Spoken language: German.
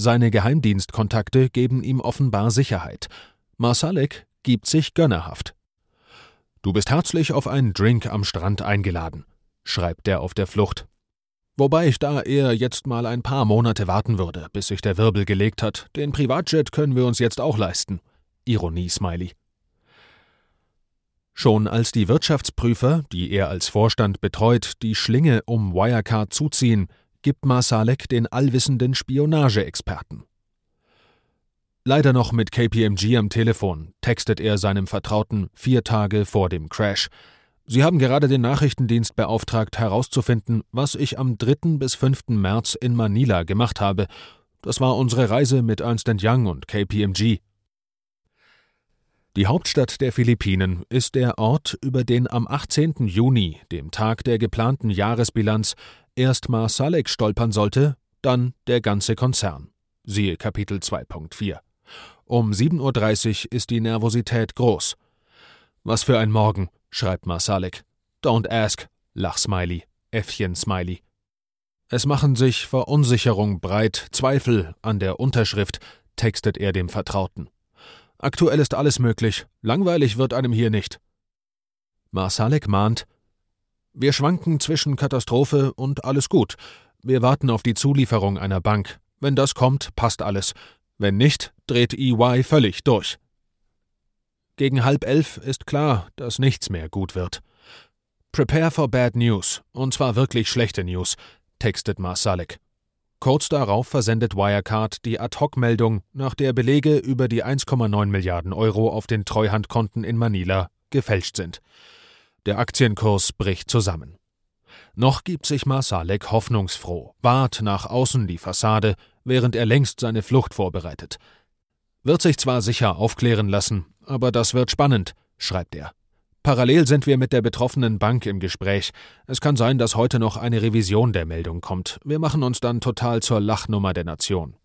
Seine Geheimdienstkontakte geben ihm offenbar Sicherheit. Marsalek gibt sich gönnerhaft. »Du bist herzlich auf einen Drink am Strand eingeladen«, schreibt er auf der Flucht. »Wobei ich da eher jetzt mal ein paar Monate warten würde, bis sich der Wirbel gelegt hat. Den Privatjet können wir uns jetzt auch leisten.« Ironie-Smiley. Schon als die Wirtschaftsprüfer, die er als Vorstand betreut, die Schlinge um Wirecard zuziehen, gibt Marsalek den allwissenden Spionage-Experten. Leider noch mit KPMG am Telefon, textet er seinem Vertrauten 4 Tage vor dem Crash. »Sie haben gerade den Nachrichtendienst beauftragt, herauszufinden, was ich am 3. bis 5. März in Manila gemacht habe. Das war unsere Reise mit Ernst & Young und KPMG.« Die Hauptstadt der Philippinen ist der Ort, über den am 18. Juni, dem Tag der geplanten Jahresbilanz, erst Marsalek stolpern sollte, dann der ganze Konzern. Siehe Kapitel 2.4. Um 7:30 Uhr ist die Nervosität groß. »Was für ein Morgen«, schreibt Marsalek. »Don't ask«, Lachsmiley, Äffchen-Smiley. Es machen sich Verunsicherung breit, Zweifel an der Unterschrift, textet er dem Vertrauten. Aktuell ist alles möglich, langweilig wird einem hier nicht. Marsalek mahnt: Wir schwanken zwischen Katastrophe und alles gut. Wir warten auf die Zulieferung einer Bank. Wenn das kommt, passt alles. Wenn nicht, dreht EY völlig durch. Gegen 10:30 ist klar, dass nichts mehr gut wird. Prepare for bad news, und zwar wirklich schlechte News, textet Marsalek. Kurz darauf versendet Wirecard die Ad-Hoc-Meldung, nach der Belege über die 1,9 Milliarden Euro auf den Treuhandkonten in Manila gefälscht sind. Der Aktienkurs bricht zusammen. Noch gibt sich Marsalek hoffnungsfroh, wahrt nach außen die Fassade, während er längst seine Flucht vorbereitet. Wird sich zwar sicher aufklären lassen, aber das wird spannend, schreibt er. Parallel sind wir mit der betroffenen Bank im Gespräch. Es kann sein, dass heute noch eine Revision der Meldung kommt. Wir machen uns dann total zur Lachnummer der Nation.